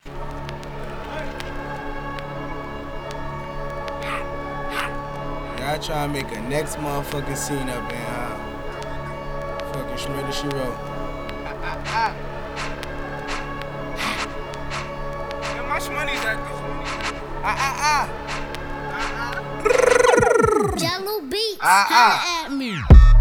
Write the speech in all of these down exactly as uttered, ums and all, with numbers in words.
Y'all try to make a next motherfucking scene up in huh? Fucking Shmurda She Wrote. Yeah, my shmoney's at this one. Ah ah ah. Jello Beats, Ah, ah. holla at me.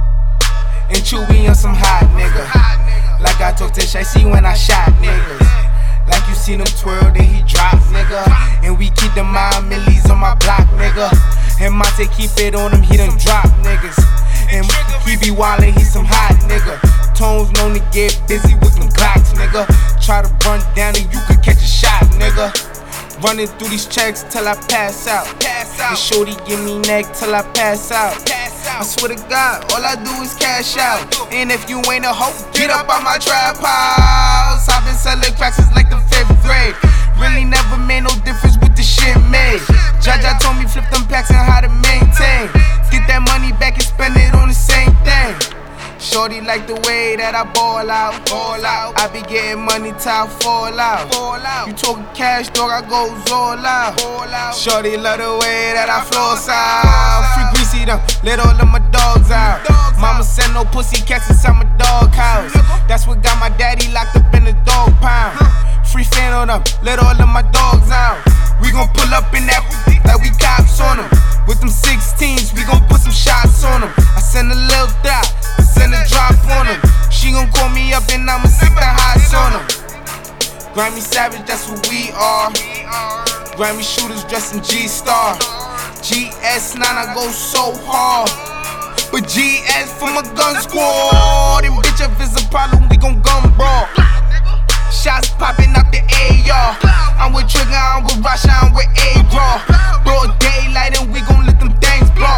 And Chewy on some hot nigga. Like I talked to Shay when I shot niggas. Like you seen him twirl, then he drop, nigga. And we keep the mind millies on my block, nigga. And Monte keep it on him, he done drop niggas. And he be wildin', he some hot nigga. Tones known to get busy with them Glocks, nigga. Try to run down and you could catch a shot, nigga. Running through these checks till I pass out. Pass out. And shorty give me neck till I pass out. Pass out. I swear to God, all I do is cash out. And if you ain't a hoe, get up on my trap house. I've been selling cracks since like the fifth grade. Really never made no difference with the shit made. Jaja told me flip them packs and how to maintain. Get that money back and spend it on the same thing. Shorty like the way that I ball out, ball out. I be getting money till I fall out, fall out. You talking cash, dog, I go all out, all out. Shorty love the way that I floss out. Free greasy them, let all of my dogs out. Mama said no pussy cats inside my dog house. That's what got my daddy locked up in the dog pound. Free fan on them, let all of my dogs out. We gon' pull up in that like we cops on them. With them sixteens, we gon' put some shots on them. I send a little dot, send a drop on them. She gon' call me up and I'ma sick the hots on them. Grammy Savage, that's what we are. Grammy shooters dressed in G-Star. G S nine, I go so hard. But G S for my gun squad. And bitch, if it's a problem, we gon' gun brawl. Shots popping out the A R. I'm with Trigger, I'm with Rasha, I'm with A-Raw. Broad daylight and we gon' let them things blow.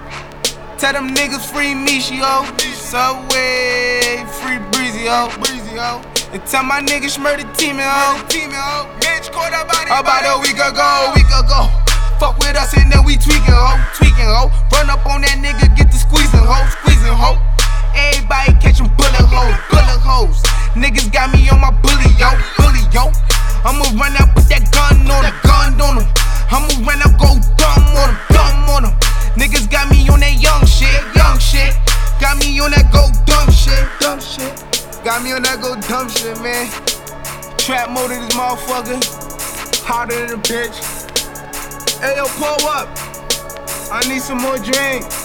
Tell them niggas free Mishi, yo. Subway, free Breezy, yo. Breezy, yo. And tell my niggas Shmurda team, yo. Bitch caught up about a week ago, week ago. Fuck with us and then we tweaking, ho. Tweaking, ho. Run up on that nigga, get the squeezing, ho. Squeezing, ho. Everybody catching bullet holes, bullet holes. Niggas got me on my bully, yo, bully, yo. I'ma run out, put that gun on him, gun on him. I'ma run out, go dumb on him, dumb on him. Niggas got me on that young shit, young shit. Got me on that go dumb shit, dumb shit. Got me on that go dumb shit, man. Trap mode in this motherfucker, hotter than a bitch. Hey yo, pull up. I need some more drink.